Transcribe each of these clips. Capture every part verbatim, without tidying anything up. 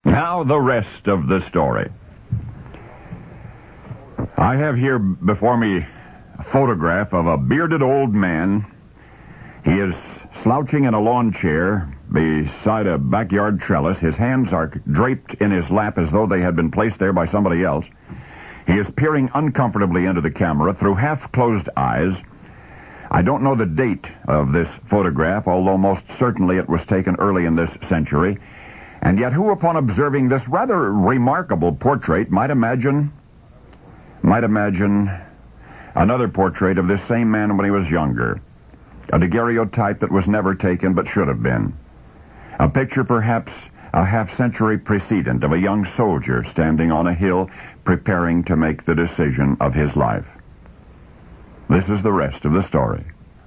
Now the rest of the story. I have here before me a photograph of a bearded old man. He is slouching in a lawn chair beside a backyard trellis. His hands are draped in his lap as though they had been placed there by somebody else. He is peering uncomfortably into the camera through half-closed eyes. I don't know the date of this photograph, although most certainly it was taken early in this century. And yet who, upon observing this rather remarkable portrait, might imagine, might imagine another portrait of this same man when he was younger? A daguerreotype that was never taken but should have been. A picture perhaps a half-century precedent of a young soldier standing on a hill preparing to make the decision of his life. This is the rest of the story.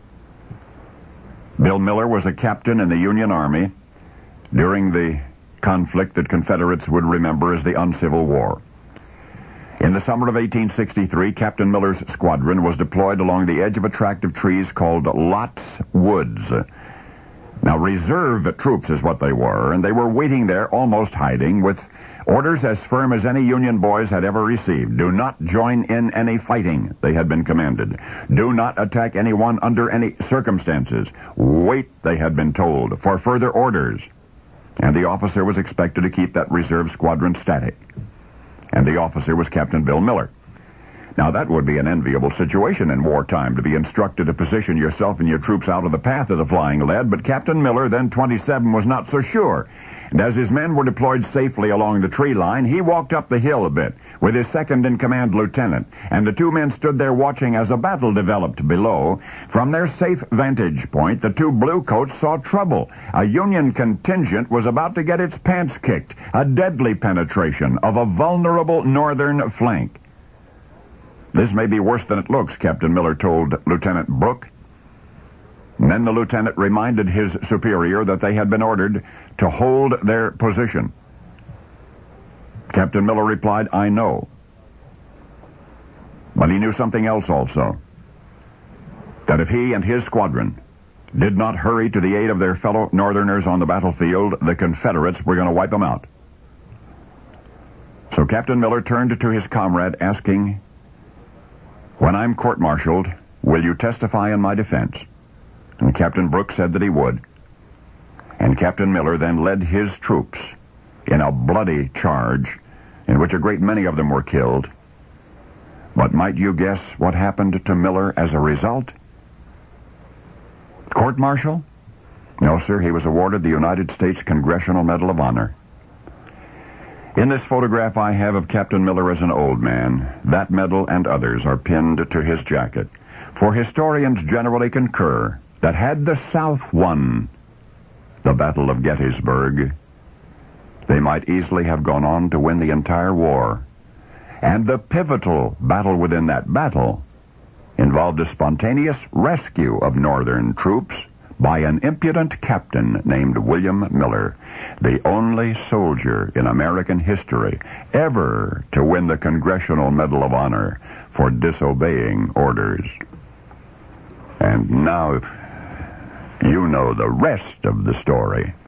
Bill Miller was a captain in the Union Army during the conflict that Confederates would remember as the Uncivil War. In the summer of eighteen sixty-three, Captain Miller's squadron was deployed along the edge of a tract of trees called Lott's Woods. Now, reserve troops is what they were, and they were waiting there, almost hiding, with orders as firm as any Union boys had ever received. Do not join in any fighting, they had been commanded. Do not attack anyone under any circumstances. Wait, they had been told, for further orders. And the officer was expected to keep that reserve squadron static. And the officer was Captain Bill Miller. Now, that would be an enviable situation in wartime, to be instructed to position yourself and your troops out of the path of the flying lead, but Captain Miller, then twenty-seven, was not so sure. And as his men were deployed safely along the tree line, he walked up the hill a bit with his second-in-command lieutenant, and the two men stood there watching as a battle developed below. From their safe vantage point, the two bluecoats saw trouble. A Union contingent was about to get its pants kicked, a deadly penetration of a vulnerable northern flank. This may be worse than it looks, Captain Miller told Lieutenant Brooke. And then the lieutenant reminded his superior that they had been ordered to hold their position. Captain Miller replied, "I know." But he knew something else also. That if he and his squadron did not hurry to the aid of their fellow Northerners on the battlefield, the Confederates were going to wipe them out. So Captain Miller turned to his comrade asking, "When I'm court-martialed, will you testify in my defense?" And Captain Brooks said that he would. And Captain Miller then led his troops in a bloody charge in which a great many of them were killed. But might you guess what happened to Miller as a result? Court-martial? No, sir, he was awarded the United States Congressional Medal of Honor. In this photograph I have of Captain Miller as an old man, that medal and others are pinned to his jacket. For historians generally concur that had the South won the Battle of Gettysburg, they might easily have gone on to win the entire war. And the pivotal battle within that battle involved a spontaneous rescue of Northern troops by an impudent captain named William Miller, the only soldier in American history ever to win the Congressional Medal of Honor for disobeying orders. And now you know the rest of the story.